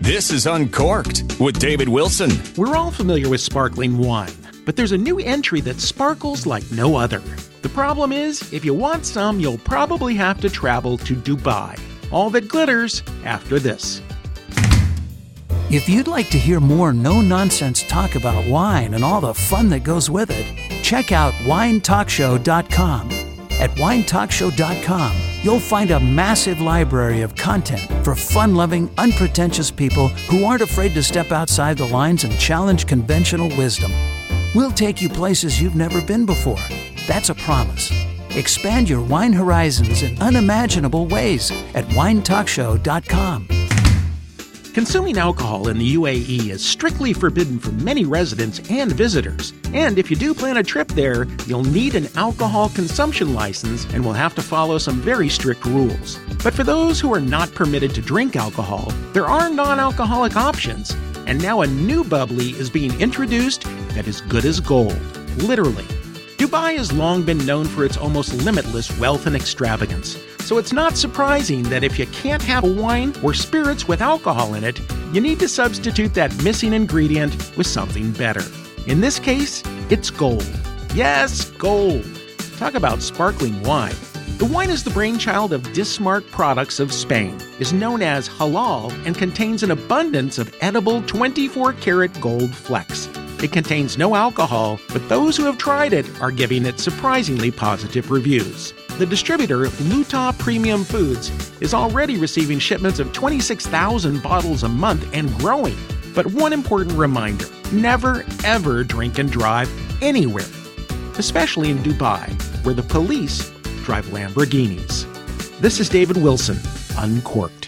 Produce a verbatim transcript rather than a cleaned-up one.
This is Uncorked with David Wilson. We're all familiar with sparkling wine, but there's a new entry that sparkles like no other. The problem is, if you want some, you'll probably have to travel to Dubai. All that glitters after this. If you'd like to hear more no-nonsense talk about wine and all the fun that goes with it, check out wine talk show dot com. At wine talk show dot com, you'll find a massive library of content for fun-loving, unpretentious people who aren't afraid to step outside the lines and challenge conventional wisdom. We'll take you places you've never been before. That's a promise. Expand your wine horizons in unimaginable ways at wine talk show dot com. Consuming alcohol in the U A E is strictly forbidden for many residents and visitors. And if you do plan a trip there, you'll need an alcohol consumption license and will have to follow some very strict rules. But for those who are not permitted to drink alcohol, there are non-alcoholic options. And now a new bubbly is being introduced that is good as gold. Literally. Dubai has long been known for its almost limitless wealth and extravagance. So it's not surprising that if you can't have a wine or spirits with alcohol in it, you need to substitute that missing ingredient with something better. In this case, it's gold. Yes, gold. Talk about sparkling wine. The wine is the brainchild of Dismark Products of Spain, is known as halal, and contains an abundance of edible twenty-four karat gold flecks. It contains no alcohol, but those who have tried it are giving it surprisingly positive reviews. The distributor, Luta Premium Foods, is already receiving shipments of twenty-six thousand bottles a month and growing. But one important reminder, never ever drink and drive anywhere, especially in Dubai, where the police drive Lamborghinis. This is David Wilson, Uncorked.